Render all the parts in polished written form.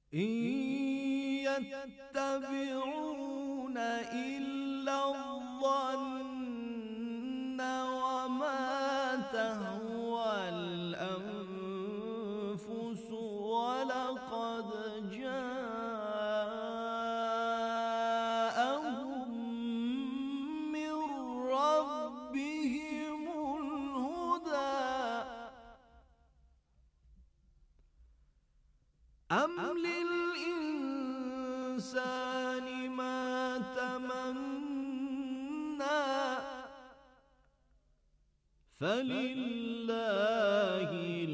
إن يتبعون إلا الظن وما تهوى الأنفس ولقد جاءهم من ربهم الهدى أم للإنسان ما تمنى فلله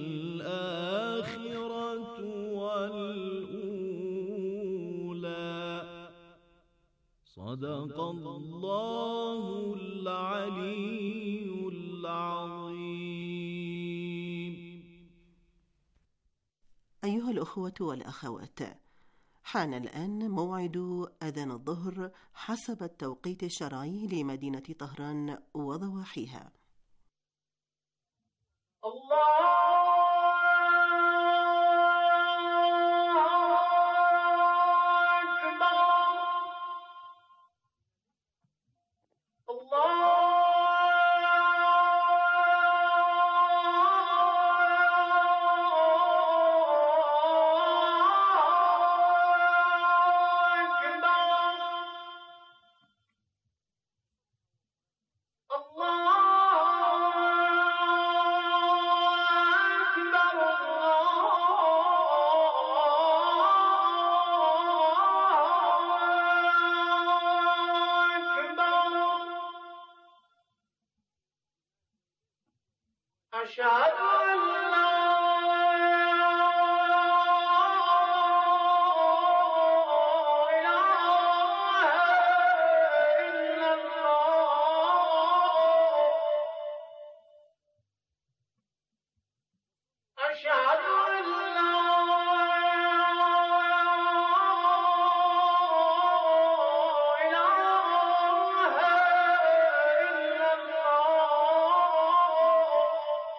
الآخرة والأولى صدق الله العلي العظيم. أيها الأخوة والأخوات، حان الآن موعد أذان الظهر حسب التوقيت الشرعي لمدينة طهران وضواحيها. الله أكبر. الله أشهد أن لا إله إلا الله. أشهد أن لا إله إلا الله.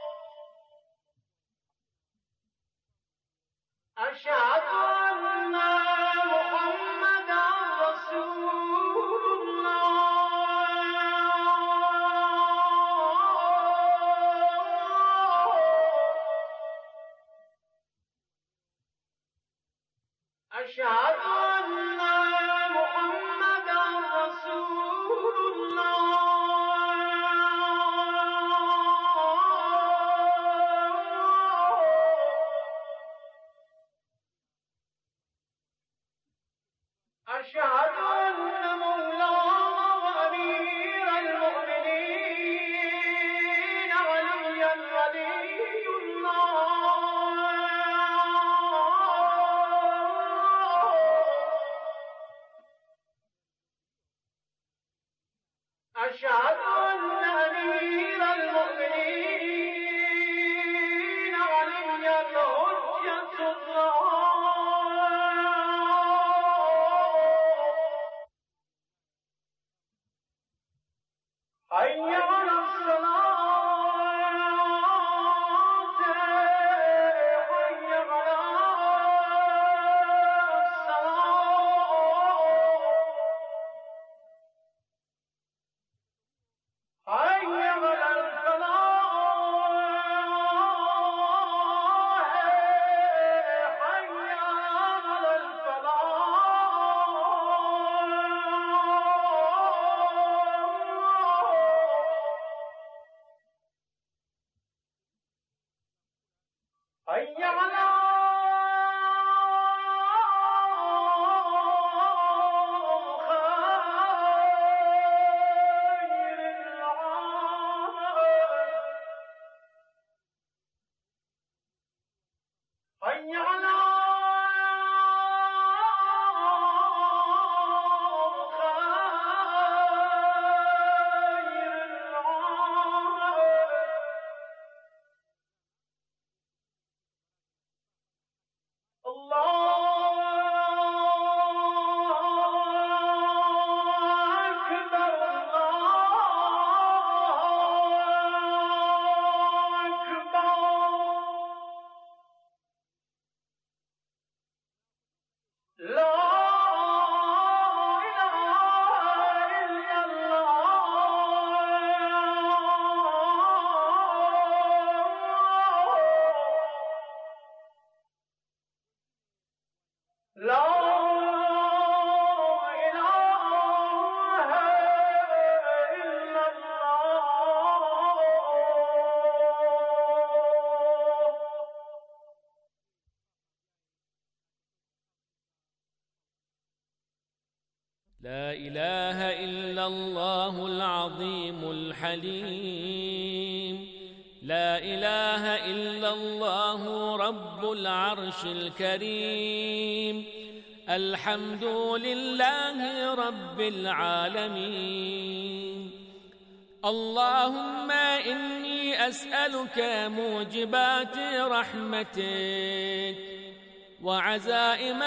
أشهد أن محمدا رسول الله. أشهد أن محمدا رسول الله. أشهد أن مولانا وأمير المؤمنين عليا ولي الله. أشهد أن أمير المؤمنين علي الحجة الله. حي على الصلاة، حي على الصلاة. لا إله إلا الله العظيم الحليم، لا إله إلا الله رب العرش الكريم، الحمد لله رب العالمين. اللهم إني أسألك موجبات رحمتك وعزائم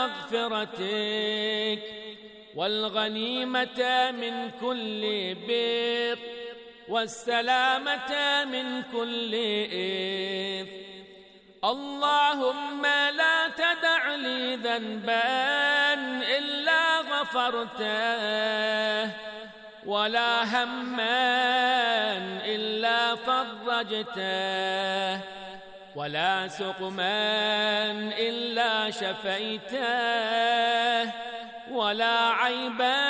مغفرتك والغنيمة من كل بر والسلامة من كل إثم. اللهم لا تدع لي ذنبا إلا غفرته ولا هما إلا فرجته ولا سقما إلا شفيته ولا عيبا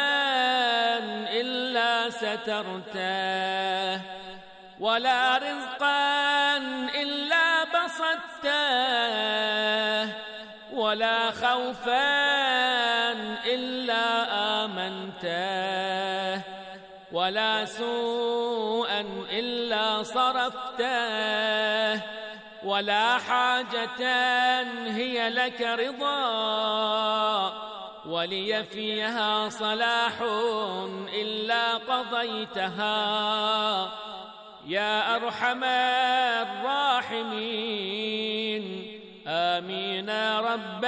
إلا سترته ولا رزقا إلا بسطته ولا خوفا إلا آمنته ولا سوءا إلا صرفته ولا حاجة هي لك رضا ولي فيها صلاح إلا قضيتها يا أرحم الراحمين. آمين رب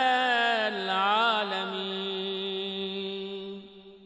العالمين.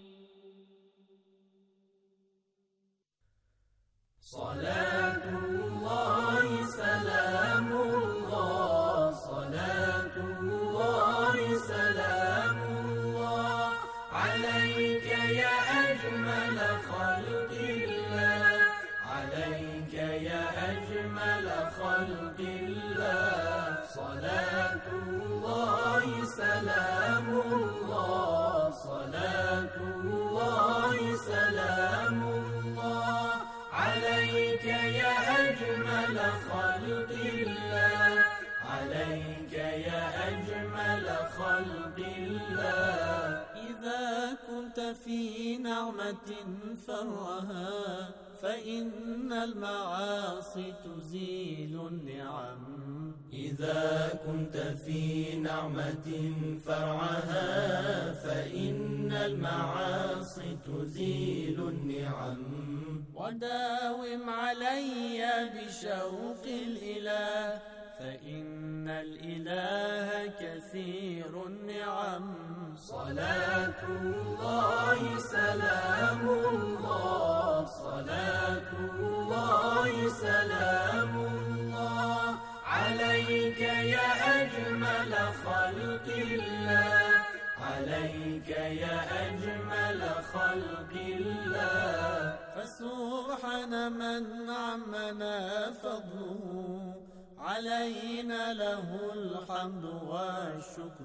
صلاة الله سلام الله، صلاة الله سلام الله عليك يا أجمل خلق الله، عليك يا أجمل خلق الله. صلاة الله سلام الله، صلاة الله سلام الله عليك يا أجمل خلق الله، عليك يا أجمل خلق الله. إذا كنت في نعمة فرها فإن المعاصي تزيل النعم، إذا كنت في نعمة فرعها فإن المعاصي تزيل النعم. وداوم علي بشوق الإله فإن الإله كثير النعم. صلاة الله سلام الله، صلاة الله سلام الله عليك يا أجمل خلق الله، عليك يا أجمل خلق الله. فسبحان من عمنا فضله علينا له الحمد والشكر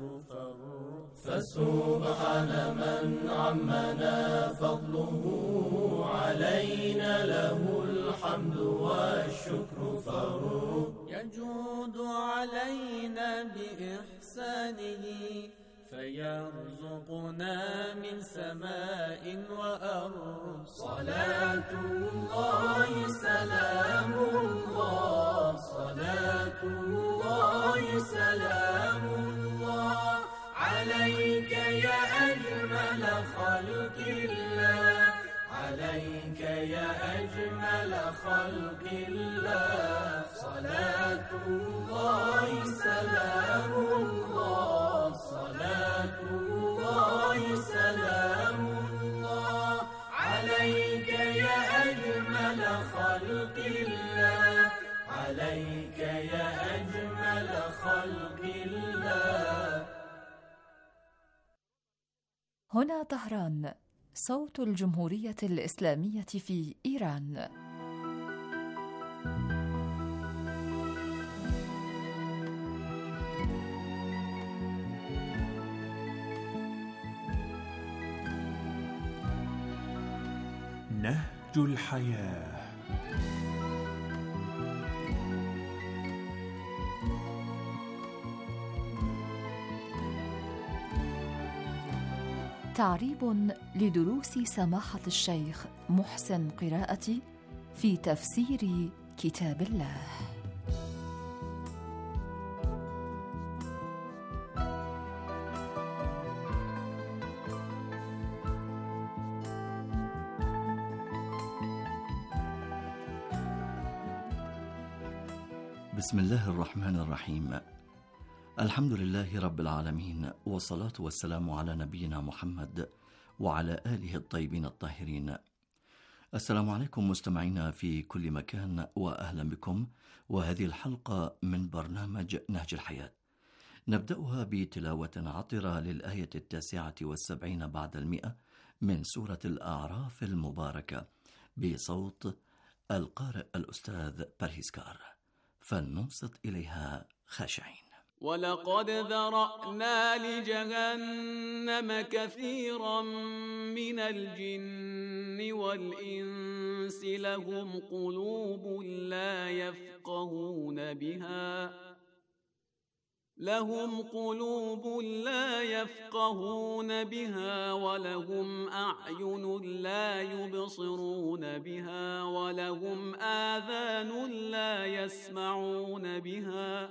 فسبحان من عمنا فضله علينا له الحمد والشكر يجود علينا بإحسانه فيرزقنا من سماء وأرض. صلاة الله سلام الله، صلاة الله سلام الله عليك يا أجمل خلق الله، عليك يا أجمل خلق الله. صلاة الله سلام الله، صلاة الله سلام الله عليك يا أجمل خلق الله، عليك يا أجمل خلق الله. هنا طهران، صوت الجمهورية الإسلامية في إيران. نهج الحياة. تعريب لدروس سماحة الشيخ محسن قراءتي في تفسير كتاب الله. بسم الله الرحمن الرحيم. الحمد لله رب العالمين، والصلاة والسلام على نبينا محمد وعلى آله الطيبين الطاهرين. السلام عليكم مستمعينا في كل مكان، وأهلا بكم، وهذه الحلقة من برنامج نهج الحياة نبدأها بتلاوة عطرة للآية 79 بعد 100 من سورة الأعراف المباركة بصوت القارئ الأستاذ برهيسكار، فلننصت إليها خاشعين. ولقد ذرأنا لجهنم كثيرا من الجن والإنس لهم قلوب لا يفقهون بها ولهم أعين لا يبصرون بها ولهم آذان لا يسمعون بها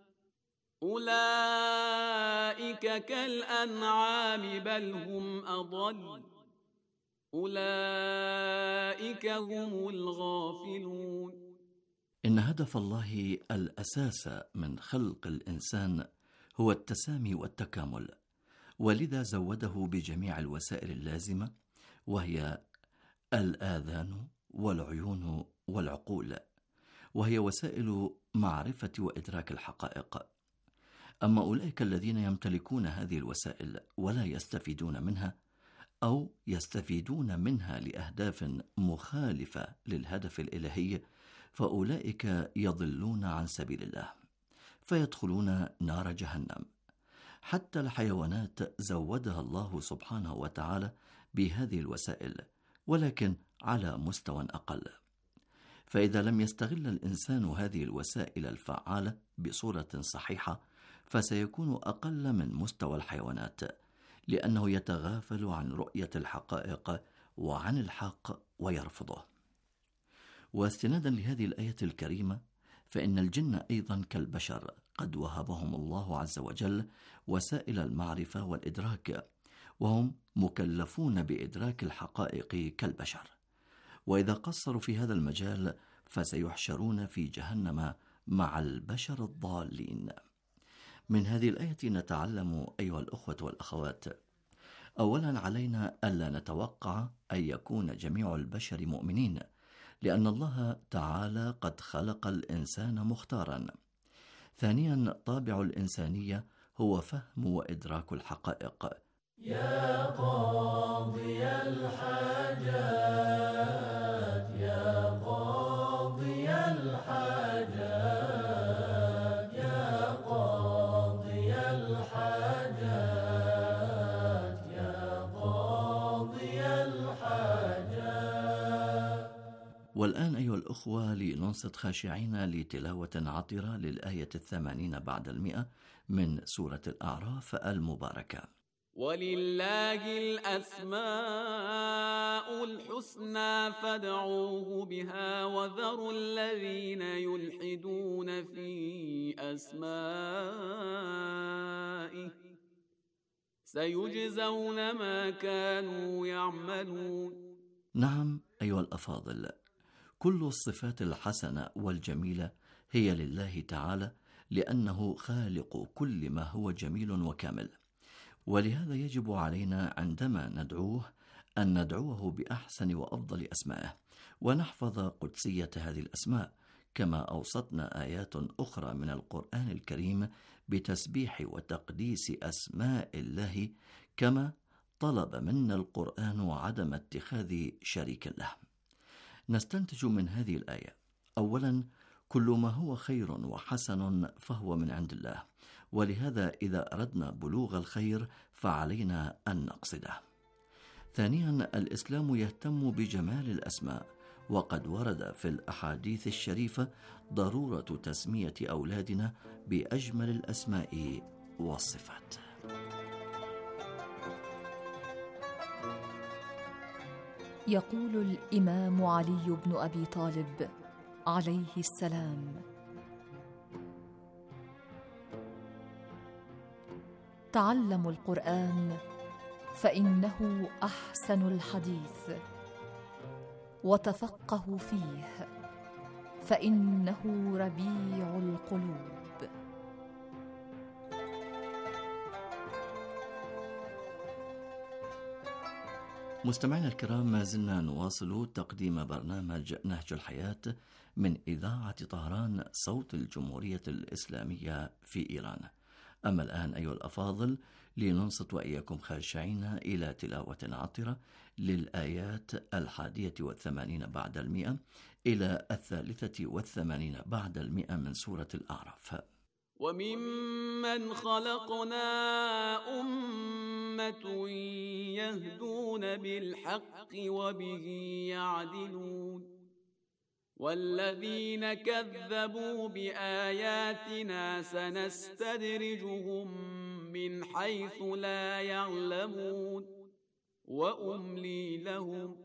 أولئك كالأنعام بل هم أضل أولئك هم الغافلون. إن هدف الله الأساس من خلق الإنسان هو التسامي والتكامل، ولذا زوده بجميع الوسائل اللازمة، وهي الآذان والعيون والعقول، وهي وسائل معرفة وإدراك الحقائق. أما أولئك الذين يمتلكون هذه الوسائل ولا يستفيدون منها، أو يستفيدون منها لأهداف مخالفة للهدف الإلهي، فأولئك يضلون عن سبيل الله فيدخلون نار جهنم. حتى الحيوانات زودها الله سبحانه وتعالى بهذه الوسائل، ولكن على مستوى أقل. فإذا لم يستغل الإنسان هذه الوسائل الفعالة بصورة صحيحة، فسيكون أقل من مستوى الحيوانات، لأنه يتغافل عن رؤية الحقائق وعن الحق ويرفضه. واستنادا لهذه الآية الكريمة، فإن الجن أيضا كالبشر قد وهبهم الله عز وجل وسائل المعرفة والإدراك، وهم مكلفون بإدراك الحقائق كالبشر، وإذا قصروا في هذا المجال فسيحشرون في جهنم مع البشر الضالين. من هذه الآية نتعلم أيها الأخوة والأخوات، أولا علينا ألا نتوقع أن يكون جميع البشر مؤمنين، لأن الله تعالى قد خلق الإنسان مختارا. ثانيا، طابع الإنسانية هو فهم وإدراك الحقائق. يا قاضي الحاجات يا قاضي الحاجات يا قاضي الحاجات يا قاضي الحاجات. والآن أيها الأخوة لننصت خاشعين لتلاوة عطرة للآية 80 بعد 100 من سورة الأعراف المباركة. ولله الأسماء الحسنى فادعوه بها وذروا الذين يلحدون في أسمائه سيجزون ما كانوا يعملون. نعم أيها الأفاضل، كل الصفات الحسنة والجميلة هي لله تعالى، لأنه خالق كل ما هو جميل وكامل. ولهذا يجب علينا عندما ندعوه أن ندعوه بأحسن وأفضل أسمائه، ونحفظ قدسية هذه الأسماء، كما أوصتنا آيات أخرى من القرآن الكريم بتسبيح وتقديس أسماء الله، كما طلب منا القرآن عدم اتخاذ شريك له. نستنتج من هذه الآية أولا كل ما هو خير وحسن فهو من عند الله، ولهذا إذا أردنا بلوغ الخير فعلينا أن نقصده. ثانيا الإسلام يهتم بجمال الأسماء، وقد ورد في الأحاديث الشريفة ضرورة تسمية أولادنا بأجمل الأسماء والصفات. يقول الإمام علي بن أبي طالب عليه السلام: تعلموا القرآن فإنه أحسن الحديث، وتفقهوا فيه فإنه ربيع القلوب. مستمعينا الكرام، ما زلنا نواصل تقديم برنامج نهج الحياة من إذاعة طهران صوت الجمهورية الإسلامية في إيران. أما الآن أيها الأفاضل، لننصت وإياكم خاشعين إلى تلاوة عطرة للآيات 81 بعد 100 إلى 83 بعد 100 من سورة الأعراف. وممن خلقنا أمة يهدون بالحق وبه يعدلون والذين كذبوا بآياتنا سنستدرجهم من حيث لا يعلمون وأملي لهم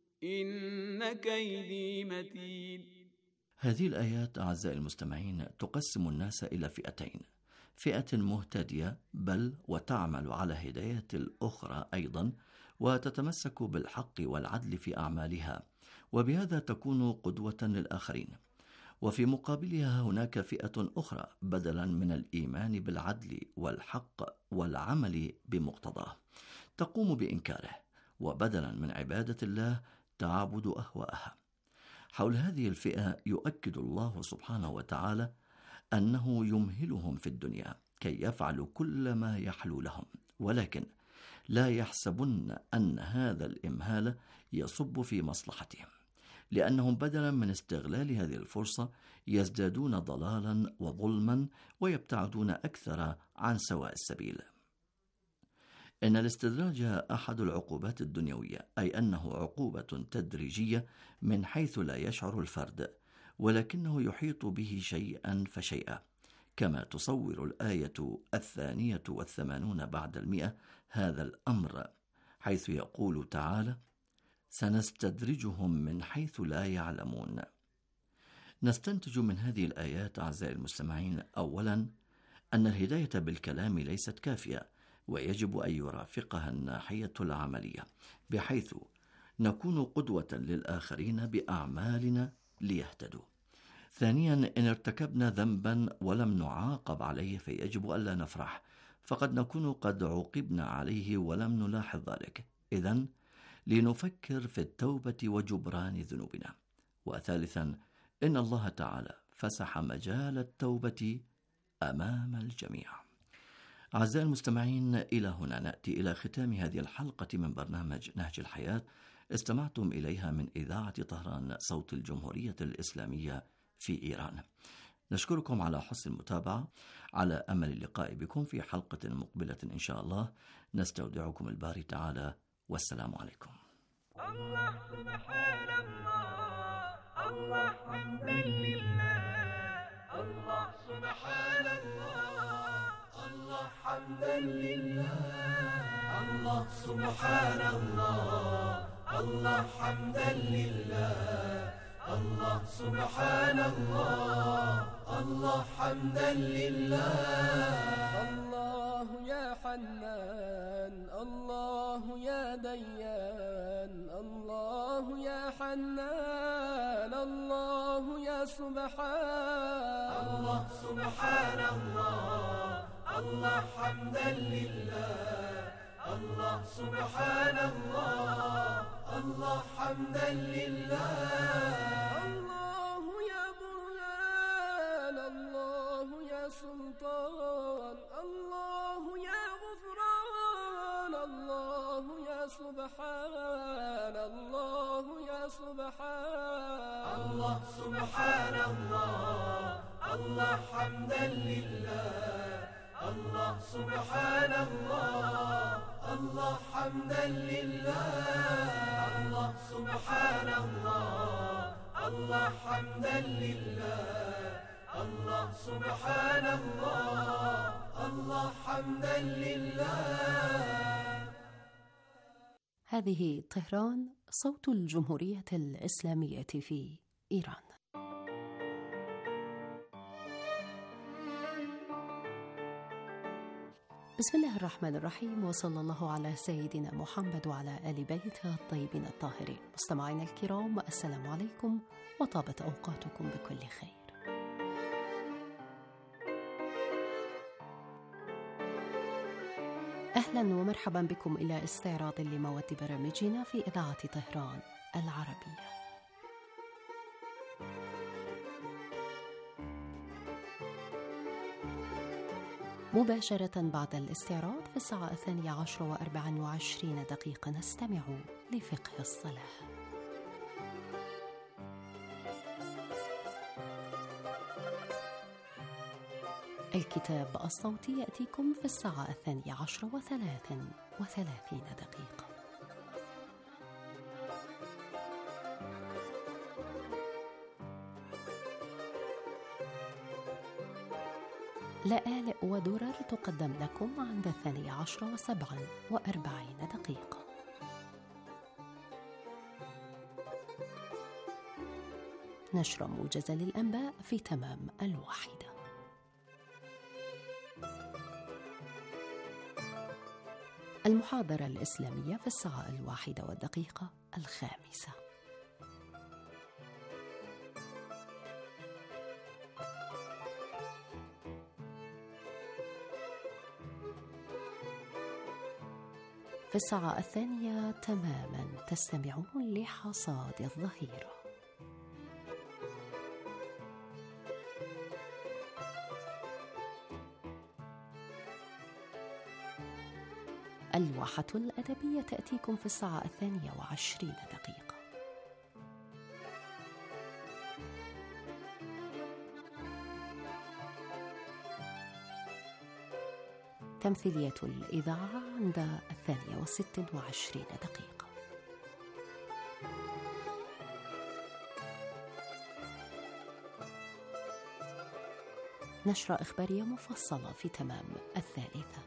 إن كيدي متين. هذه الآيات أعزائي المستمعين تقسم الناس إلى فئتين: فئة مهتدية بل وتعمل على هداية الأخرى أيضا، وتتمسك بالحق والعدل في أعمالها، وبهذا تكون قدوة للآخرين. وفي مقابلها هناك فئة أخرى بدلا من الإيمان بالعدل والحق والعمل بمقتضاه تقوم بإنكاره، وبدلا من عبادة الله تعبد أهواءها. حول هذه الفئة يؤكد الله سبحانه وتعالى أنه يمهلهم في الدنيا كي يفعلوا كل ما يحلو لهم، ولكن لا يحسبن أن هذا الإمهال يصب في مصلحتهم، لأنهم بدلا من استغلال هذه الفرصة يزدادون ضلالا وظلما ويبتعدون أكثر عن سواء السبيل. إن الاستدراج أحد العقوبات الدنيوية، أي أنه عقوبة تدريجية من حيث لا يشعر الفرد، ولكنه يحيط به شيئا فشيئا، كما تصور الآية 82 بعد 100 هذا الأمر، حيث يقول تعالى: سنستدرجهم من حيث لا يعلمون. نستنتج من هذه الآيات أعزائي المستمعين أولا أن الهداية بالكلام ليست كافية، ويجب أن يرافقها الناحية العملية، بحيث نكون قدوة للآخرين بأعمالنا ليهتدوا. ثانيا، إن ارتكبنا ذنبا ولم نعاقب عليه فيجب ألا نفرح، فقد نكون قد عوقبنا عليه ولم نلاحظ ذلك، إذن لنفكر في التوبة وجبران ذنوبنا. وثالثا، إن الله تعالى فسح مجال التوبة أمام الجميع. أعزائي المستمعين، إلى هنا نأتي إلى ختام هذه الحلقة من برنامج نهج الحياة، استمعتم إليها من إذاعة طهران صوت الجمهورية الإسلامية في إيران. نشكركم على حسن المتابعة، على أمل اللقاء بكم في حلقة مقبلة إن شاء الله. نستودعكم الباري تعالى، والسلام عليكم. الله سبحان الله، الله حمدا لله، الله سبحان الله، الله حمدا لله، الله سبحان الله، الله حمدا لله، الله سبحان الله، الله حمدا لله. الله يا حنان، الله يا ديان، الله يا حنان، الله يا سبحان. الله سبحان الله، الله حمدا لله، الله سبحان الله، الله حمدا لله. الله يا برهان، الله يا سلطان، الله يا غفران، الله يا سبحان، الله يا سبحان. الله سبحان الله، الله حمدا لله، الله سبحان الله، الله حمدا لله. الله سبحان الله، الله حمدا لله، الله سبحان الله، الله حمدا لله. هذه طهران صوت الجمهورية الإسلامية في إيران. بسم الله الرحمن الرحيم، وصلى الله على سيدنا محمد وعلى آل بيته الطيبين الطاهرين. مستمعينا الكرام، السلام عليكم وطابت أوقاتكم بكل خير. أهلا ومرحبا بكم إلى استعراض لمواد برامجنا في إذاعة طهران العربية. مباشرة بعد الاستعراض في الساعة 12:24 نستمع لفقه الصلاة. الكتاب الصوتي يأتيكم في الساعة 12:33. لآلئ ودرر تقدم لكم عند 12:47. نشرة موجزة للأنباء في تمام 1:00. المحاضرة الإسلامية في الساعة 1:05. في الساعة 2:00 تماما تستمعون لحصاد الظهيرة. الواحة الأدبية تأتيكم في الساعة 22:20. تمثيلية الإذاعة عند 22:26. نشرة إخبارية مفصلة في تمام 3:00.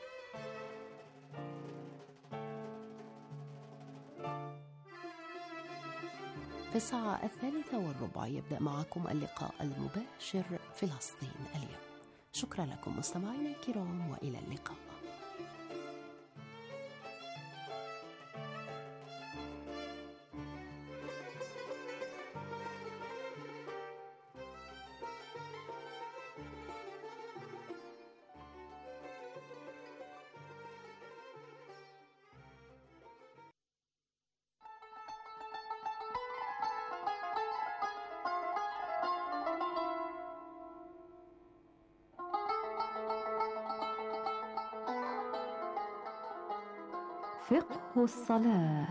في الساعة 3:15 يبدأ معكم اللقاء المباشر فلسطين اليوم. شكرا لكم مستمعينا الكرام، وإلى اللقاء. فقه الصلاة.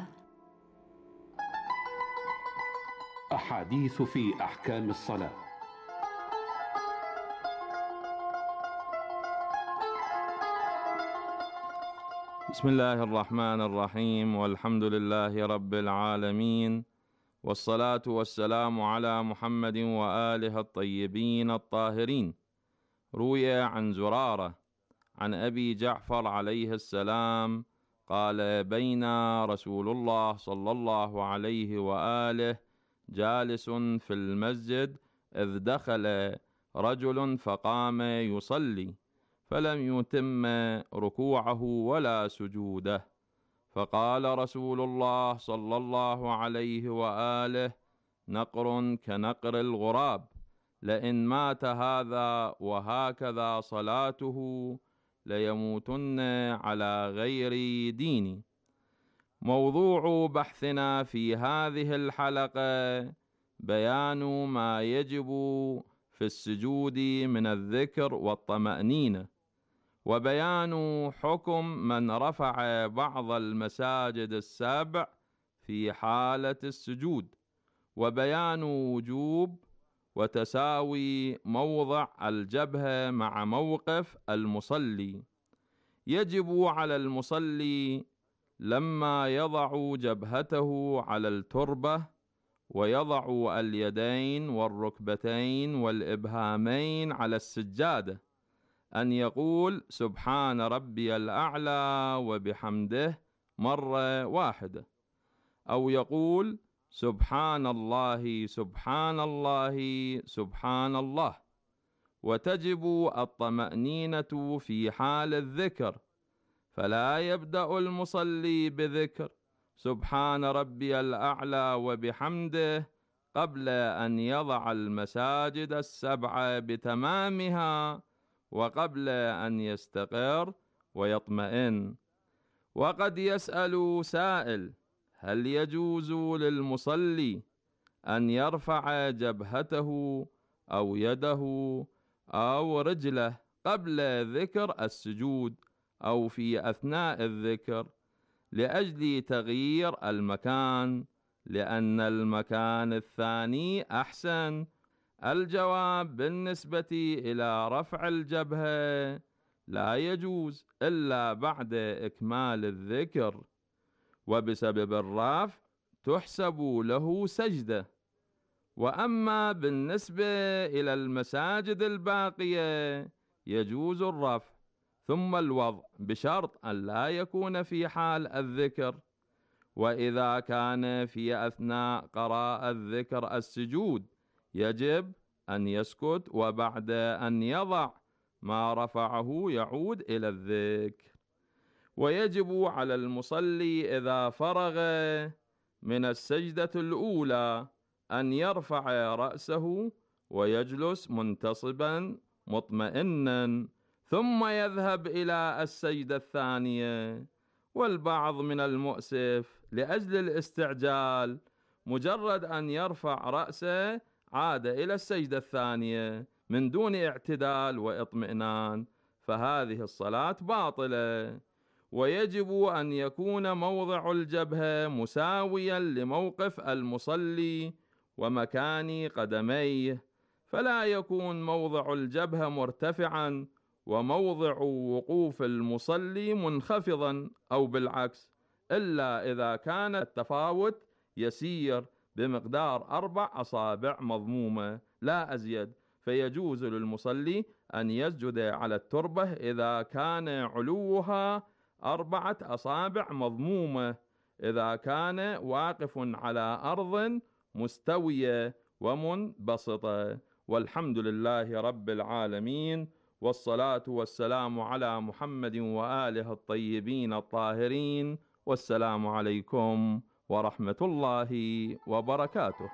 أحاديث في أحكام الصلاة. بسم الله الرحمن الرحيم، والحمد لله رب العالمين، والصلاة والسلام على محمد وآله الطيبين الطاهرين. روي عن زرارة عن أبي جعفر عليه السلام قال: بين رسول الله صلى الله عليه وآله جالس في المسجد إذ دخل رجل فقام يصلي فلم يتم ركوعه ولا سجوده، فقال رسول الله صلى الله عليه وآله: نقر كنقر الغراب، لئن مات هذا وهكذا صلاته ليموتن على غير ديني. موضوع بحثنا في هذه الحلقة بيان ما يجب في السجود من الذكر والطمأنينة، وبيان حكم من رفع بعض المساجد السبع في حالة السجود، وبيان وجوب وتساوي موضع الجبهة مع موقف المصلي. يجب على المصلي لما يضع جبهته على التربة ويضع اليدين والركبتين والإبهامين على السجادة أن يقول سبحان ربي الأعلى وبحمده مرة واحدة. أو يقول سبحان الله سبحان الله سبحان الله. وتجب الطمأنينة في حال الذكر، فلا يبدأ المصلي بذكر سبحان ربي الأعلى وبحمده قبل أن يضع المساجد السبع بتمامها وقبل أن يستقر ويطمئن. وقد يسأل سائل: هل يجوز للمصلي أن يرفع جبهته أو يده أو رجله قبل ذكر السجود أو في أثناء الذكر لأجل تغيير المكان، لأن المكان الثاني أحسن؟ الجواب بالنسبة إلى رفع الجبهة لا يجوز إلا بعد إكمال الذكر، وبسبب الرفع تحسب له سجدة. وأما بالنسبة إلى المساجد الباقية يجوز الرفع ثم الوضع بشرط أن لا يكون في حال الذكر. وإذا كان في أثناء قراءة الذكر السجود يجب أن يسكت، وبعد أن يضع ما رفعه يعود إلى الذكر. ويجب على المصلي إذا فرغ من السجدة الأولى أن يرفع رأسه ويجلس منتصبا مطمئنا، ثم يذهب إلى السجدة الثانية. والبعض من المؤسف لأجل الاستعجال مجرد أن يرفع رأسه عاد إلى السجدة الثانية من دون اعتدال واطمئنان، فهذه الصلاة باطلة. ويجب أن يكون موضع الجبهة مساويا لموقف المصلي ومكان قدميه، فلا يكون موضع الجبهة مرتفعا وموضع وقوف المصلي منخفضا أو بالعكس، إلا إذا كان التفاوت يسير بمقدار 4 أصابع مضمومة لا أزيد، فيجوز للمصلي أن يسجد على التربة إذا كان علوها 4 أصابع مضمومة، إذا كان واقف على أرض مستوية ومنبسطة. والحمد لله رب العالمين، والصلاة والسلام على محمد وآله الطيبين الطاهرين، والسلام عليكم ورحمة الله وبركاته.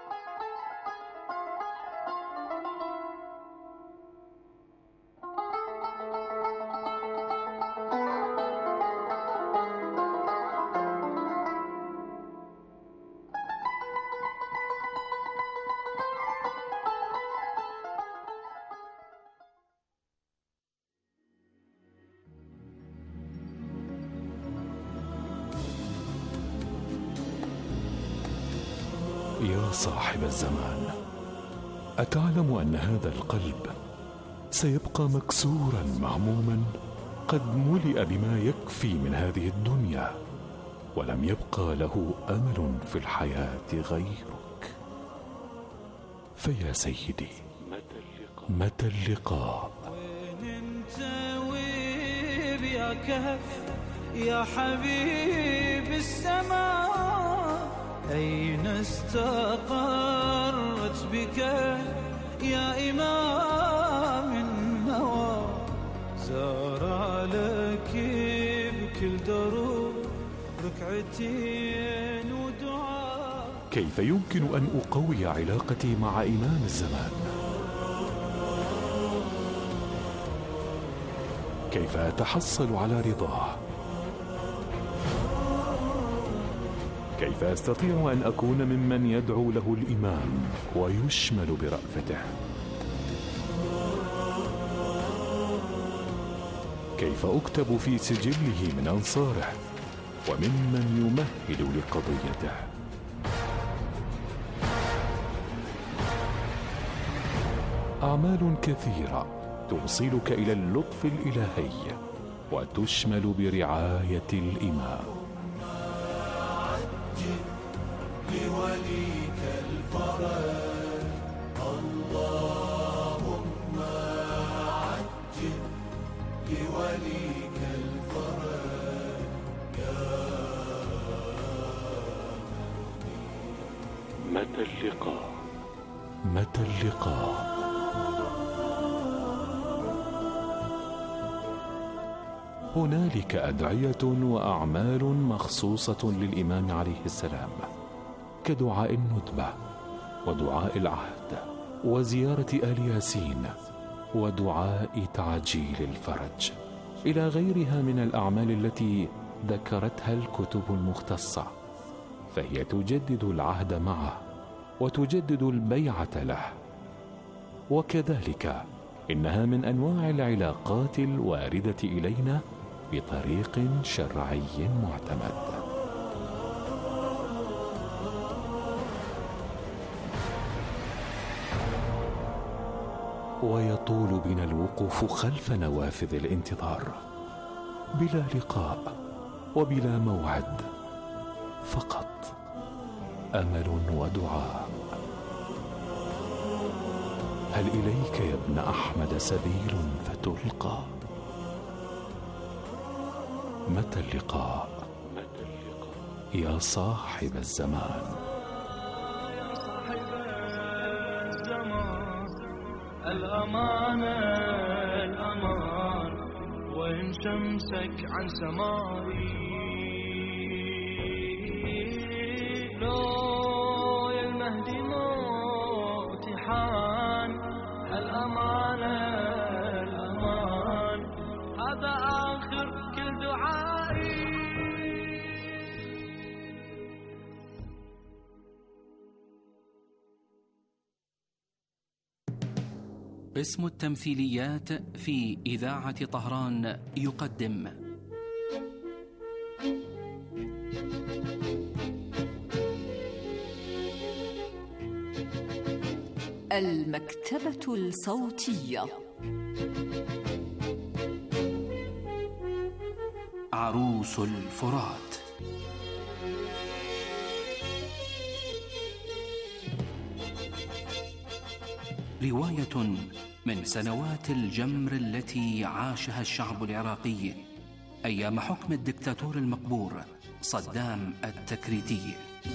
يا صاحب الزمان، أتعلم أن هذا القلب سيبقى مكسورا مهموما قد ملئ بما يكفي من هذه الدنيا، ولم يبقى له أمل في الحياة غيرك. فيا سيدي، متى اللقاء؟ وين انت ويب يا كهف يا حبيب السماء؟ أين استقرت بك يا إمام النوى؟ زار لك بكل دروب ركعتين ودعاء. كيف يمكن أن أقوي علاقتي مع إمام الزمان؟ كيف أتحصل على رضاه؟ كيف أستطيع أن أكون ممن يدعو له الإمام ويشمل برأفته؟ كيف أكتب في سجله من أنصاره وممن يمهد لقضيته؟ أعمال كثيرة توصلك إلى اللطف الإلهي وتشمل برعاية الإمام. لوليك الفرج اللهم عجل لوليك الفرج يا متى اللقاء؟ متى اللقاء؟ هنالك أدعية وأعمال مخصوصة للإمام عليه السلام، كدعاء الندبة ودعاء العهد وزيارة آل ياسين ودعاء تعجيل الفرج، إلى غيرها من الأعمال التي ذكرتها الكتب المختصة، فهي تجدد العهد معه وتجدد البيعة له. وكذلك إنها من أنواع العلاقات الواردة إلينا بطريق شرعي معتمد. ويطول بنا الوقوف خلف نوافذ الانتظار بلا لقاء وبلا موعد، فقط أمل ودعاء. هل إليك يا ابن أحمد سبيل فتلقى؟ متى اللقاء يا صاحب الزمان؟ الأمانة الأمان وإن شمسك عن سمائي، لو يا المهدي موتي حان. الأمانة الأمان هذا آخر كل دعائي. قسم التمثيليات في إذاعة طهران يقدم المكتبة الصوتية، عروس الفرات. رواية من سنوات الجمر التي عاشها الشعب العراقي أيام حكم الدكتاتور المقبور صدام التكريتي.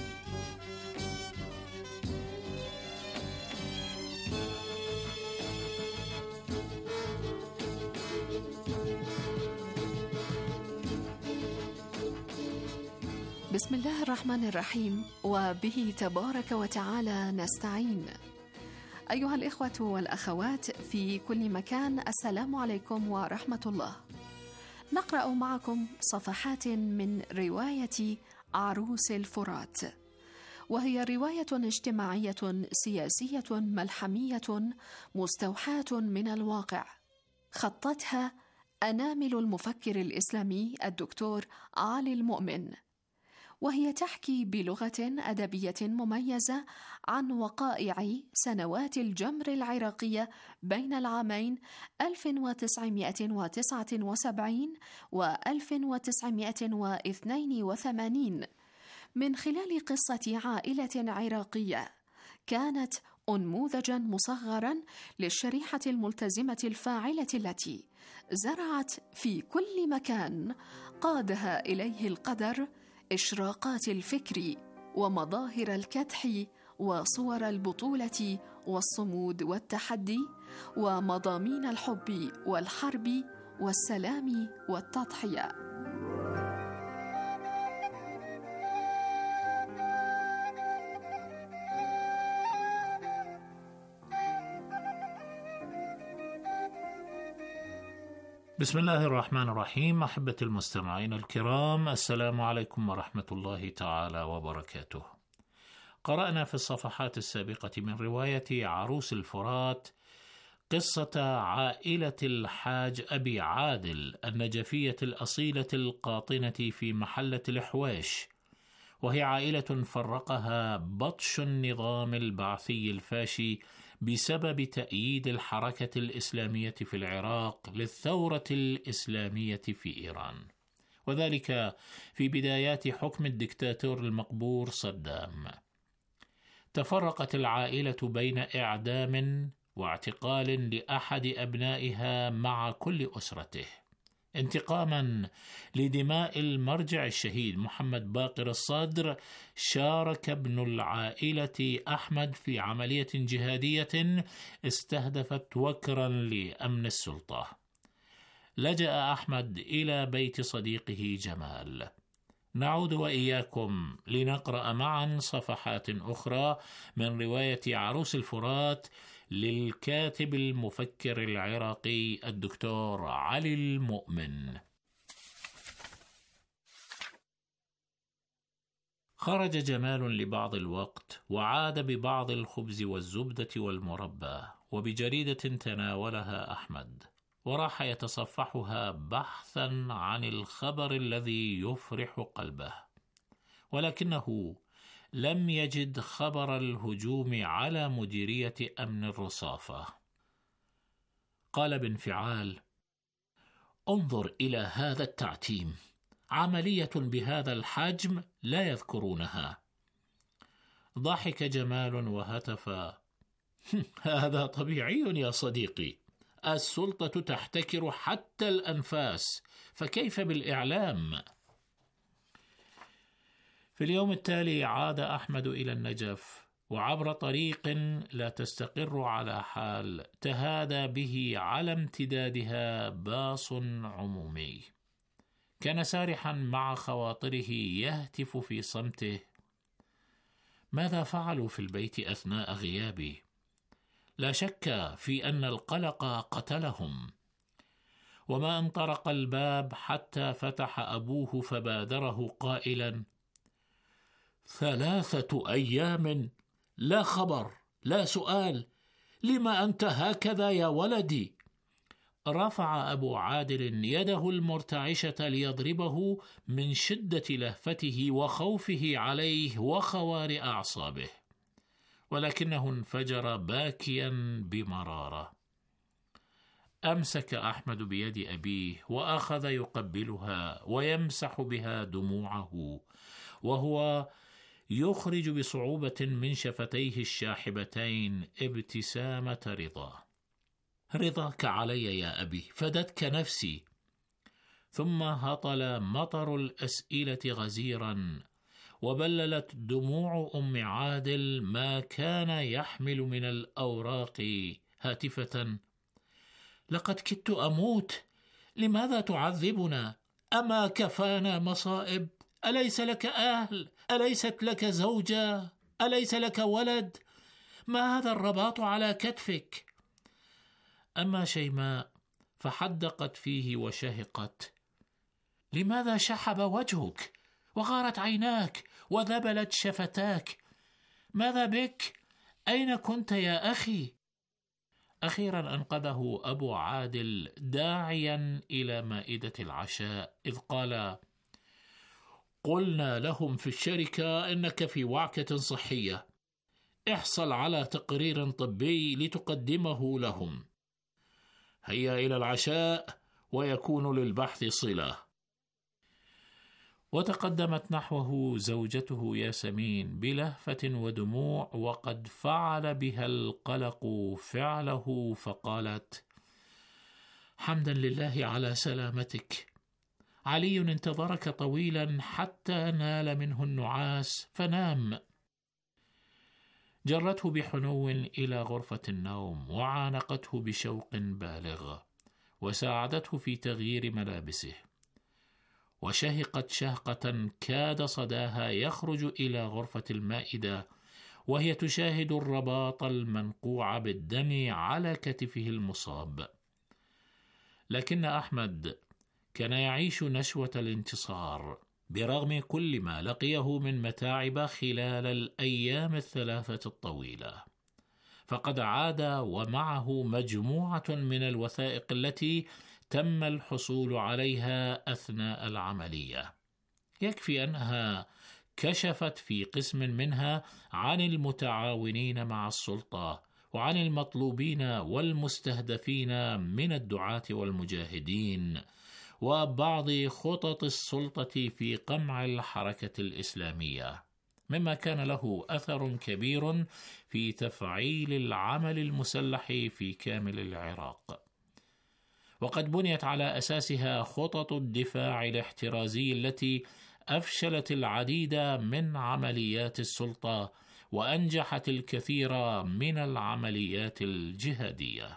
بسم الله الرحمن الرحيم، وبه تبارك وتعالى نستعين. أيها الإخوة والأخوات في كل مكان، السلام عليكم ورحمة الله. نقرأ معكم صفحات من رواية عروس الفرات، وهي رواية اجتماعية سياسية ملحمية مستوحاة من الواقع، خطتها أنامل المفكر الإسلامي الدكتور علي المؤمن، وهي تحكي بلغة أدبية مميزة عن وقائع سنوات الجمر العراقية بين العامين 1979 و 1982 من خلال قصة عائلة عراقية كانت أنموذجا مصغرا للشريحة الملتزمة الفاعلة التي زرعت في كل مكان قادها إليه القدر إشراقات الفكر ومظاهر الكدح وصور البطولة والصمود والتحدي ومضامين الحب والحرب والسلام والتضحية. بسم الله الرحمن الرحيم. أحبة المستمعين الكرام، السلام عليكم ورحمة الله تعالى وبركاته. قرأنا في الصفحات السابقة من رواية عروس الفرات قصة عائلة الحاج أبي عادل النجفية الأصيلة القاطنة في محلة الحويش، وهي عائلة فرقها بطش النظام البعثي الفاشي بسبب تأييد الحركة الإسلامية في العراق للثورة الإسلامية في إيران، وذلك في بدايات حكم الدكتاتور المقبور صدام. تفرقت العائلة بين إعدام واعتقال لأحد أبنائها مع كل أسرته، انتقاما لدماء المرجع الشهيد محمد باقر الصدر، شارك ابن العائلة أحمد في عملية جهادية استهدفت وكرا لأمن السلطة. لجأ أحمد إلى بيت صديقه جمال. نعود وإياكم لنقرأ معا صفحات أخرى من رواية عروس الفرات للكاتب المفكر العراقي الدكتور علي المؤمن. خرج جمال لبعض الوقت وعاد ببعض الخبز والزبدة والمربى وبجريدة تناولها أحمد، وراح يتصفحها بحثا عن الخبر الذي يفرح قلبه، ولكنه لم يجد خبر الهجوم على مديرية أمن الرصافة. قال بانفعال: انظر إلى هذا التعتيم، عملية بهذا الحجم لا يذكرونها. ضحك جمال وهتف: هذا طبيعي يا صديقي، السلطة تحتكر حتى الأنفاس، فكيف بالإعلام؟ في اليوم التالي عاد أحمد إلى النجف، وعبر طريق لا تستقر على حال تهادى به على امتدادها باص عمومي. كان سارحا مع خواطره يهتف في صمته: ماذا فعلوا في البيت أثناء غيابي؟ لا شك في أن القلق قتلهم. وما أن طرق الباب حتى فتح أبوه فبادره قائلا: 3 أيام لا خبر لا سؤال، لما أنت هكذا يا ولدي؟ رفع أبو عادل يده المرتعشة ليضربه من شدة لهفته وخوفه عليه وخوار أعصابه، ولكنه انفجر باكيا بمرارة. أمسك أحمد بيد أبيه وأخذ يقبلها ويمسح بها دموعه، وهو يخرج بصعوبة من شفتيه الشاحبتين ابتسامة رضا. رضاك علي يا أبي، فدتك نفسي. ثم هطل مطر الأسئلة غزيرا، وبللت دموع أم عادل ما كان يحمل من الأوراق هاتفة: لقد كدت أموت، لماذا تعذبنا؟ أما كفانا مصائب؟ أليس لك أهل؟ أليست لك زوجة؟ أليس لك ولد؟ ما هذا الرباط على كتفك؟ أما شيماء فحدقت فيه وشهقت: لماذا شحب وجهك وغارت عيناك وذبلت شفتاك؟ ماذا بك؟ أين كنت يا أخي؟ أخيرا أنقذه أبو عادل داعيا إلى مائدة العشاء، إذ قال: قلنا لهم في الشركة إنك في وعكة صحية، احصل على تقرير طبي لتقدمه لهم. هيا إلى العشاء ويكون للبحث صلة. وتقدمت نحوه زوجته ياسمين بلهفة ودموع، وقد فعل بها القلق فعله، فقالت: حمدا لله على سلامتك، علي انتظرك طويلا حتى نال منه النعاس فنام. جرته بحنو إلى غرفة النوم وعانقته بشوق بالغ، وساعدته في تغيير ملابسه، وشهقت شهقة كاد صداها يخرج إلى غرفة المائدة وهي تشاهد الرباط المنقوع بالدم على كتفه المصاب. لكن أحمد كان يعيش نشوة الانتصار برغم كل ما لقيه من متاعب خلال الأيام 3 الطويلة، فقد عاد ومعه مجموعة من الوثائق التي تم الحصول عليها أثناء العملية. يكفي أنها كشفت في قسم منها عن المتعاونين مع السلطة وعن المطلوبين والمستهدفين من الدعاة والمجاهدين، وبعض خطط السلطة في قمع الحركة الإسلامية، مما كان له أثر كبير في تفعيل العمل المسلح في كامل العراق. وقد بنيت على أساسها خطط الدفاع الاحترازي التي أفشلت العديد من عمليات السلطة وأنجحت الكثير من العمليات الجهادية.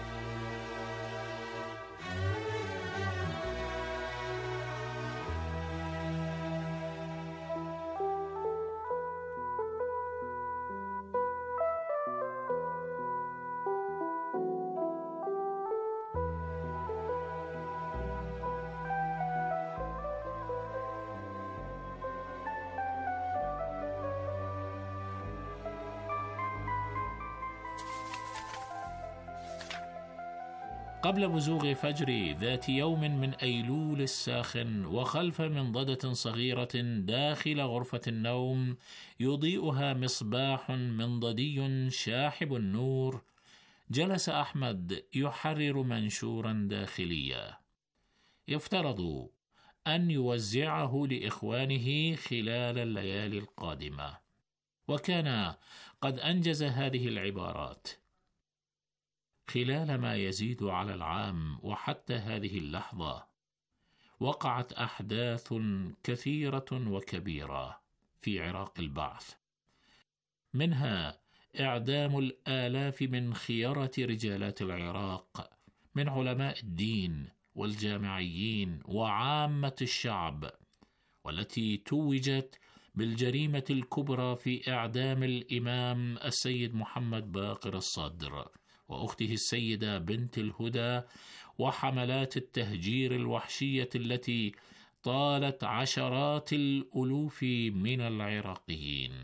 قبل بزوغ فجر ذات يوم من أيلول الساخن، وخلف منضدة صغيرة داخل غرفة النوم يضيئها مصباح منضدي شاحب النور، جلس أحمد يحرر منشورا داخليا يفترض أن يوزعه لإخوانه خلال الليالي القادمة، وكان قد أنجز هذه العبارات خلال ما يزيد على العام. وحتى هذه اللحظة وقعت أحداث كثيرة وكبيرة في عراق البعث، منها إعدام الآلاف من خيرة رجالات العراق من علماء الدين والجامعيين وعامة الشعب، والتي توجت بالجريمة الكبرى في إعدام الإمام السيد محمد باقر الصدر وأخته السيدة بنت الهدى، وحملات التهجير الوحشية التي طالت عشرات الألوف من العراقيين.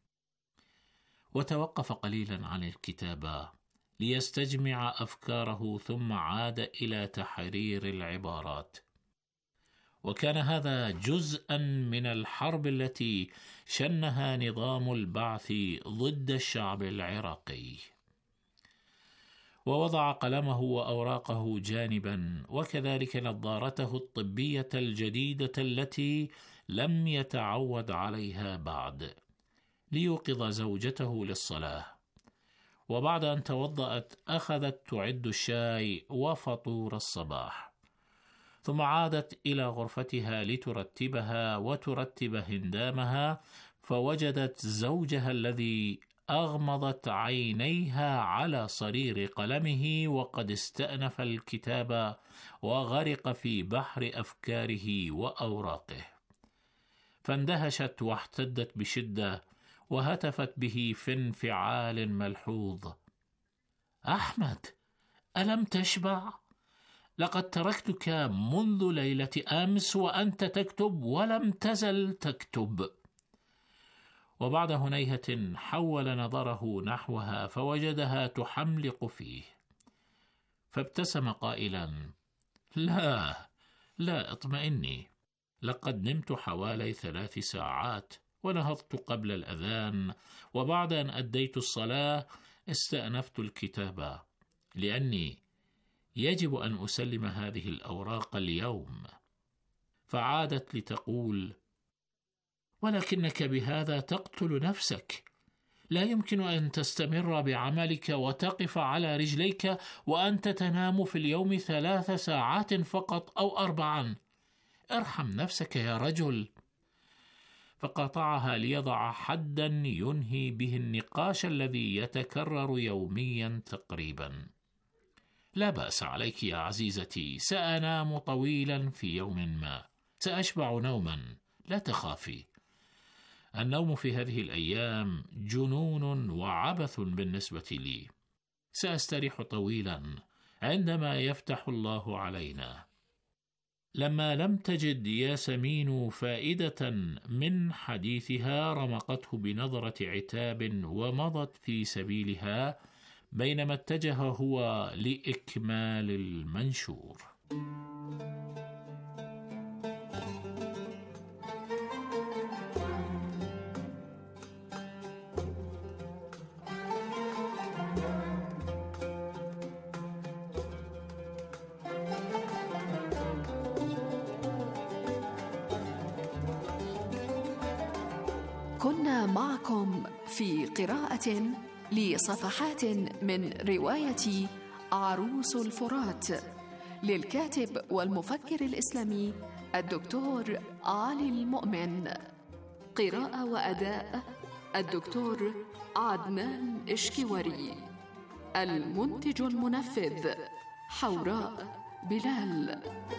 وتوقف قليلا عن الكتابة ليستجمع أفكاره، ثم عاد إلى تحرير العبارات. وكان هذا جزءا من الحرب التي شنها نظام البعث ضد الشعب العراقي. ووضع قلمه وأوراقه جانبا، وكذلك نظارته الطبية الجديدة التي لم يتعود عليها بعد، ليوقظ زوجته للصلاة. وبعد أن توضأت أخذت تعد الشاي وفطور الصباح، ثم عادت إلى غرفتها لترتبها وترتب هندامها، فوجدت زوجها الذي أغمضت عينيها على صرير قلمه وقد استأنف الكتاب وغرق في بحر أفكاره وأوراقه. فاندهشت واحتدت بشدة وهتفت به في انفعال ملحوظ: أحمد، ألم تشبع؟ لقد تركتك منذ ليلة أمس وأنت تكتب ولم تزل تكتب. وبعد هنيهة حول نظره نحوها فوجدها تحملق فيه، فابتسم قائلا: لا اطمئني، لقد نمت حوالي 3 ساعات ونهضت قبل الأذان، وبعد أن أديت الصلاة استأنفت الكتابة، لأني يجب أن أسلم هذه الأوراق اليوم. فعادت لتقول: ولكنك بهذا تقتل نفسك، لا يمكن أن تستمر بعملك وتقف على رجليك وأنت تنام في اليوم 3 ساعات فقط أو 4. ارحم نفسك يا رجل. فقاطعها ليضع حدا ينهي به النقاش الذي يتكرر يوميا تقريبا. لا بأس عليك يا عزيزتي، سأنام طويلا في يوم ما، سأشبع نوما، لا تخافي. النوم في هذه الأيام جنون وعبث بالنسبة لي، سأستريح طويلا عندما يفتح الله علينا. لما لم تجد ياسمين فائدة من حديثها رمقته بنظرة عتاب ومضت في سبيلها، بينما اتجه هو لإكمال المنشور. كنا معكم في قراءة لصفحات من رواية عروس الفرات للكاتب والمفكر الإسلامي الدكتور علي المؤمن. قراءة وأداء الدكتور عدنان إشكواري. المنتج المنفذ حوراء بلال.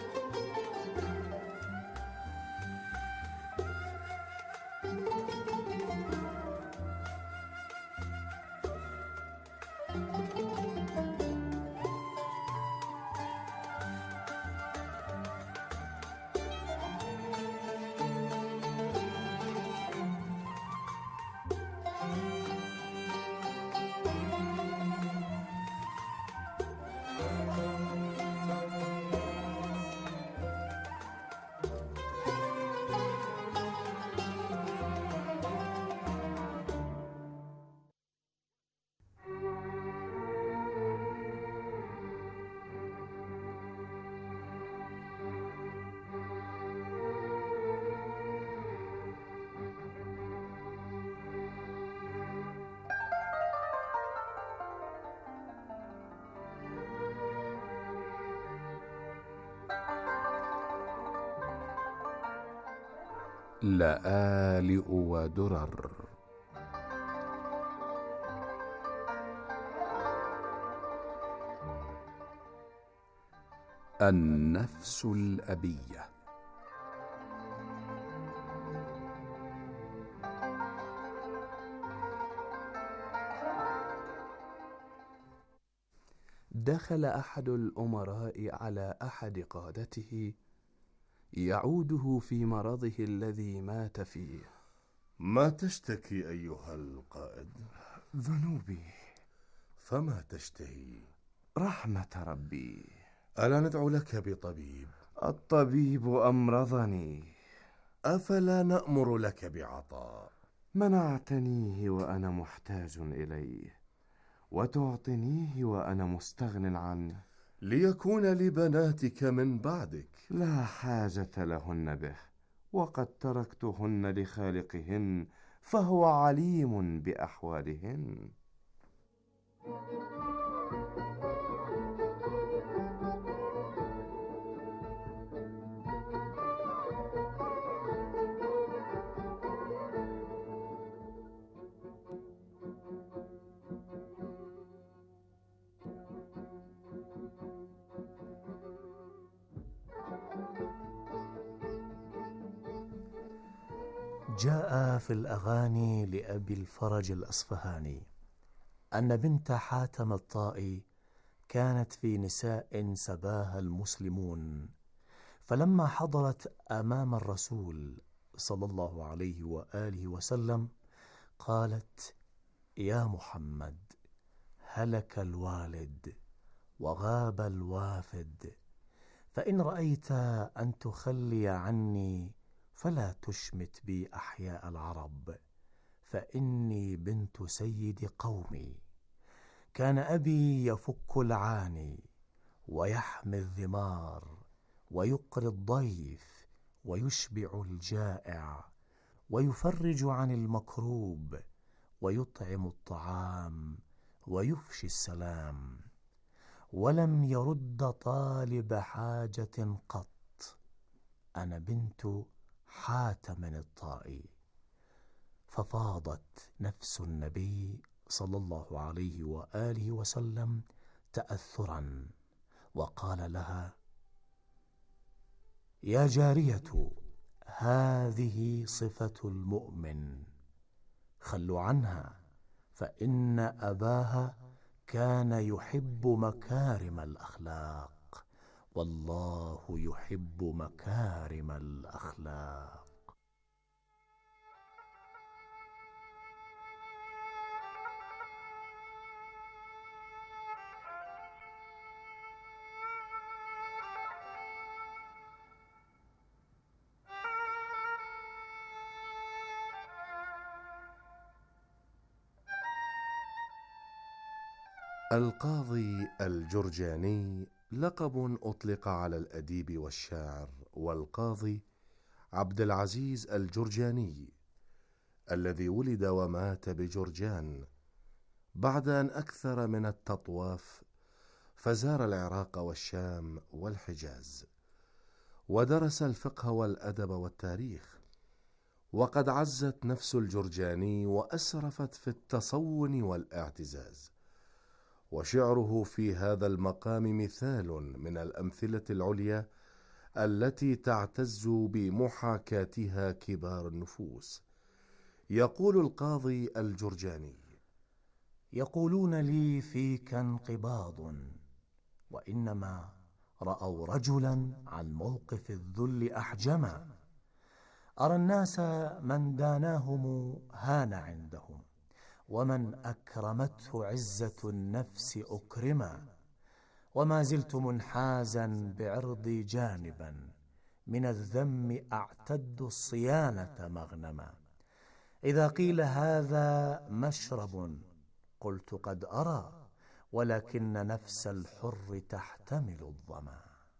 لآلئ ودرر. النفس الأبية. دخل أحد الأمراء على أحد قادته يعوده في مرضه الذي مات فيه. ما تشتكي أيها القائد؟ ذنوبي. فما تشتهي؟ رحمة ربي. ألا ندعو لك بطبيب؟ الطبيب أمرضني. أفلا نأمر لك بعطاء؟ منعتنيه وأنا محتاج إليه، وتعطنيه وأنا مستغن عنه، ليكون لبناتك من بعدك. لا حاجة لهن به، وقد تركتهن لخالقهن، فهو عليم بأحوالهن. جاء في الأغاني لأبي الفرج الأصفهاني أن بنت حاتم الطائي كانت في نساء سباها المسلمون، فلما حضرت أمام الرسول صلى الله عليه وآله وسلم قالت: يا محمد، هلك الوالد وغاب الوافد، فإن رأيت أن تخلي عني فلا تشمت بي أحياء العرب، فإني بنت سيد قومي. كان أبي يفك العاني ويحمي الذمار ويقري الضيف ويشبع الجائع ويفرج عن المكروب ويطعم الطعام ويفشي السلام، ولم يرد طالب حاجة قط. أنا بنت حاتم الطائي. ففاضت نفس النبي صلى الله عليه وآله وسلم تأثرا، وقال لها: يا جارية، هذه صفة المؤمن، خلوا عنها، فإن أباها كان يحب مكارم الأخلاق، والله يحب مكارم الأخلاق. القاضي الجرجاني لقب أطلق على الأديب والشاعر والقاضي عبد العزيز الجرجاني، الذي ولد ومات بجرجان بعد أن أكثر من التطواف، فزار العراق والشام والحجاز، ودرس الفقه والأدب والتاريخ. وقد عزت نفس الجرجاني وأسرفت في التصون والاعتزاز، وشعره في هذا المقام مثال من الأمثلة العليا التي تعتز بمحاكاتها كبار النفوس. يقول القاضي الجرجاني: يقولون لي فيك انقباض، وإنما رأوا رجلا عن موقف الذل أحجما. أرى الناس من داناهم هان عندهم، ومن أكرمته عزة النفس أكرما. وما زلت منحازا بعرضي جانبا، من الذم أعتد الصيانة مغنما. إذا قيل هذا مشرب قلت قد أرى، ولكن نفس الحر تحتمل الظما.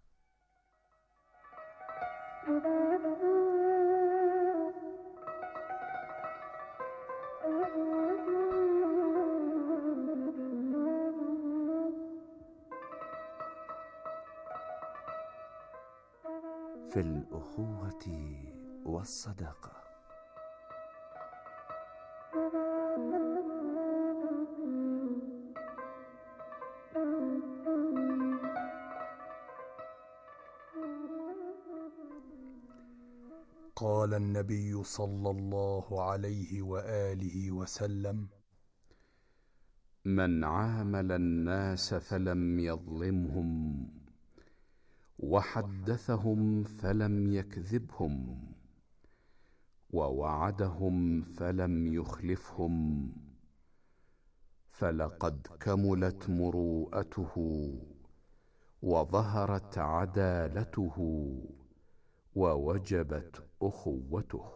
في الأخوة والصداقة. قال النبي صلى الله عليه وآله وسلم: من عامل الناس فلم يظلمهم، وحدثهم فلم يكذبهم، ووعدهم فلم يخلفهم، فلقد كملت مروءته، وظهرت عدالته، ووجبت أخوته.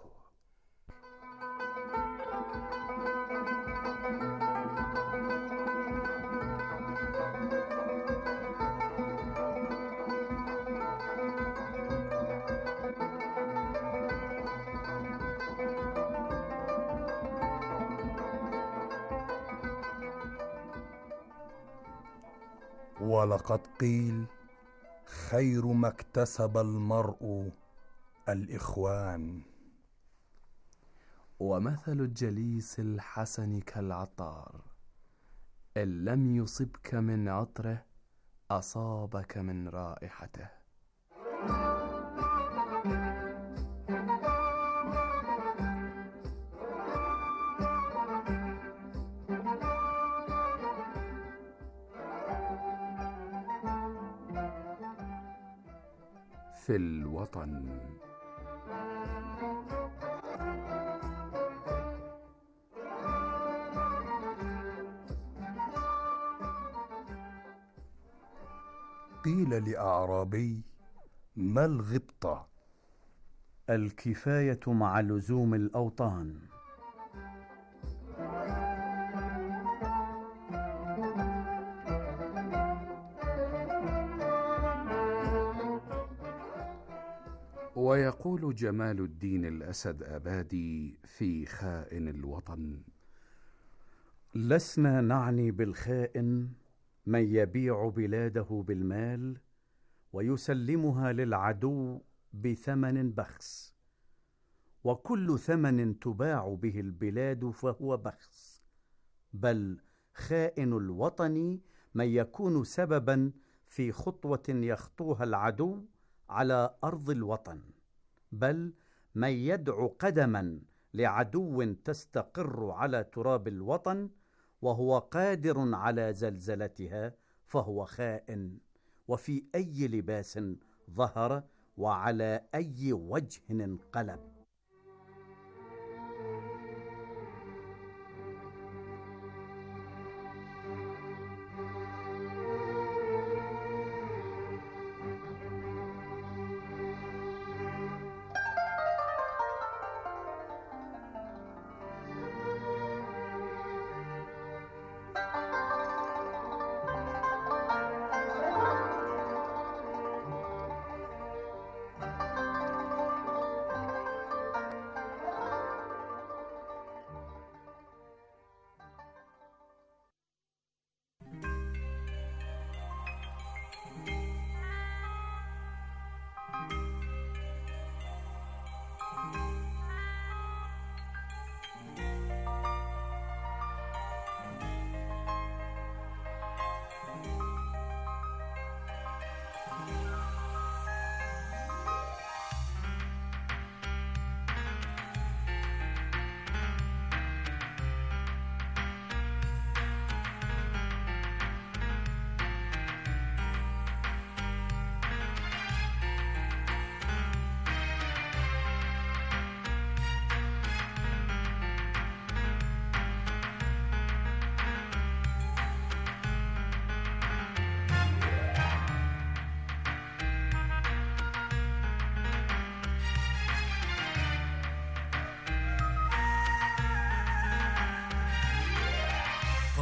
ولقد قيل: خير ما اكتسب المرء الإخوان. ومثل الجليس الحسن كالعطار، إن لم يصبك من عطره أصابك من رائحته. في الوطن. قيل لأعرابي: ما الغبطة؟ الكفاية مع لزوم الأوطان. ويقول جمال الدين الأسد أبادي في خائن الوطن: لسنا نعني بالخائن من يبيع بلاده بالمال ويسلمها للعدو بثمن بخس، وكل ثمن تباع به البلاد فهو بخس، بل خائن الوطن من يكون سببا في خطوة يخطوها العدو على أرض الوطن، بل من يدعو قدما لعدو تستقر على تراب الوطن وهو قادر على زلزلتها، فهو خائن، وفي أي لباس ظهر وعلى أي وجه انقلب.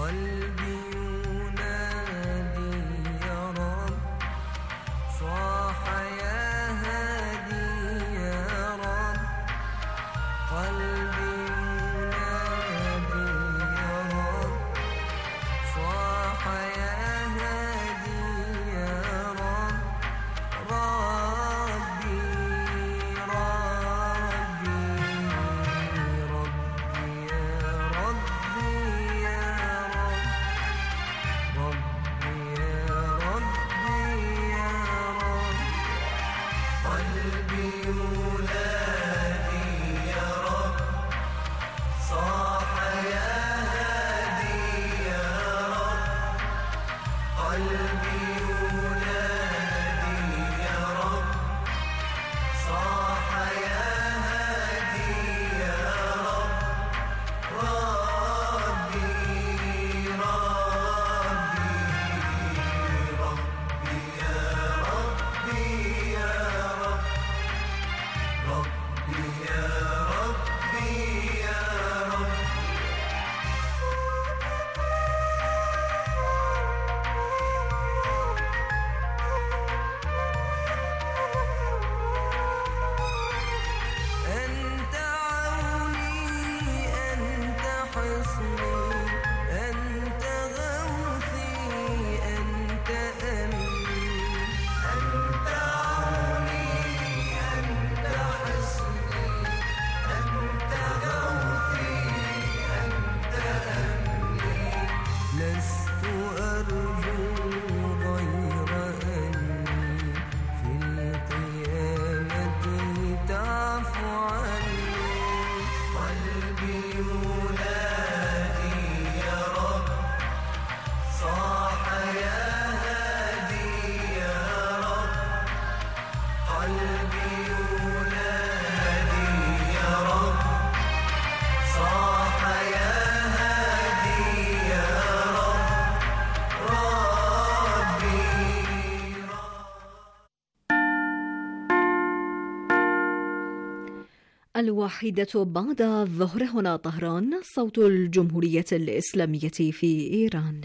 الواحدة بعد الظهر هنا طهران، صوت الجمهورية الإسلامية في إيران.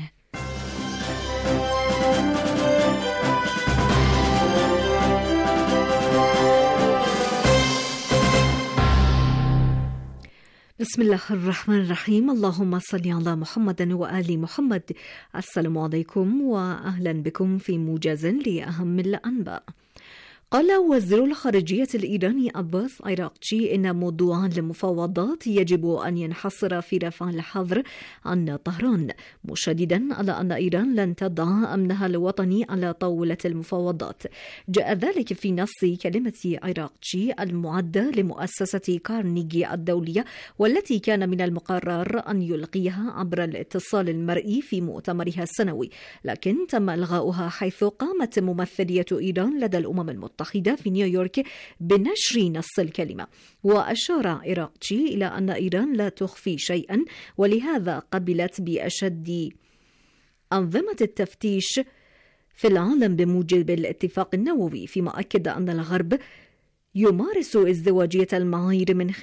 بسم الله الرحمن الرحيم. اللهم صل على محمد وآل محمد. السلام عليكم وأهلا بكم في موجز لأهم الأنباء. قال وزير الخارجية الإيراني عباس عراقچي إن موضوع المفاوضات يجب أن ينحصر في رفع الحظر عن طهران، مشددا على أن إيران لن تضع أمنها الوطني على طاولة المفاوضات. جاء ذلك في نص كلمة عراقچي المعدة لمؤسسة كارنيجي الدولية، والتي كان من المقرر أن يلقيها عبر الاتصال المرئي في مؤتمرها السنوي، لكن تم إلغاؤها حيث قامت ممثلية إيران لدى الأمم المتحدة في نيويورك بنشر نص الكلمة. وأشار عراقچي إلى أن إيران لا تخفي شيئا، ولهذا قبلت بأشد أنظمة التفتيش في العالم بموجب الاتفاق النووي، فيما أكد أن الغرب يمارس ازدواجية المعايير من